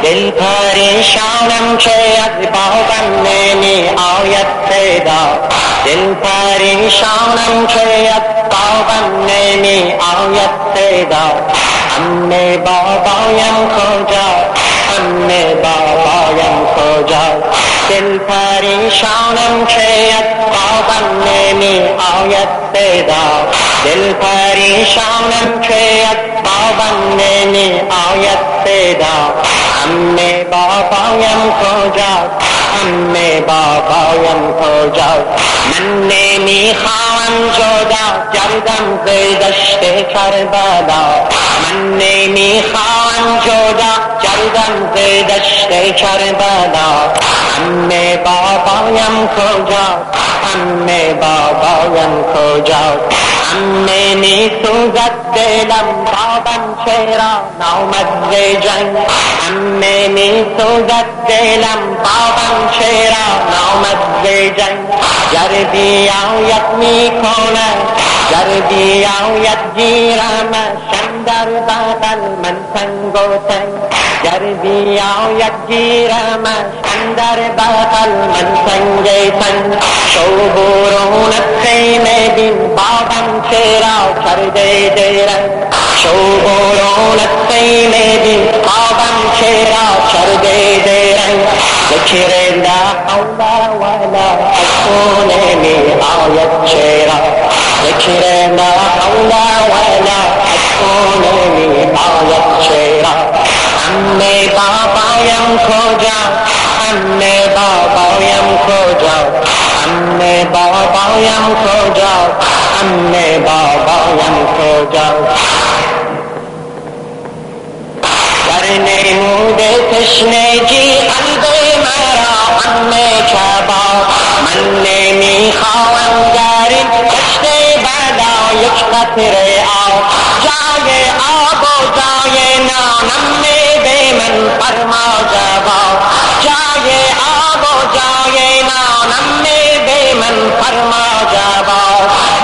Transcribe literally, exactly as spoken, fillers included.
دل پریشانم که از بابم نمی آید صدا، دل پریشانم که از بابم نمی آید صدا. عمه بابایم کجا، عمه بابایم کجا، دل پریشانم که از بابم نمی آید صدا، دل پریشانم که از بابم نمی آید صدا. عمه بابایم کجا، عمه بابایم کجا، من نمی خواهم جدا گردم ز دشت کربلا، من نمی خواهم جدا گردم ز دشت کربلا. عمه بابایم کجا، عمه بابایم کجا، عمه می سوزد دلم بابم چرا نامد ز جنگ، عمه می سوزد دلم بابم چرا نامد ز جنگ. گر بیاید می کند، گر بیاید گیرمش اندر بغل من تنگ و تنگ، گر بیاید گیرمش اندر بغل من تنگ تنگ. شو برون خیمه بین بابم چرا کرده درنگ، شو برون خیمه بین بابم چرا کرده درنگ. ذکر لا حول ولا قوة نمی آید چرا، ذکر لا حول ولا قوة نمی آید چرا. عمه بابایم کجا، عمه بابایم کجا، عمه بابایم کجا، عمه بابایم کجا. در نمود تشنگی قلب مرا عمه کباب، من نمی خواهم در این دشت بلا یک قطره آب، جای آب و جای نانم به من فرما جواب، جای آب و جای نانم به من فرما جواب.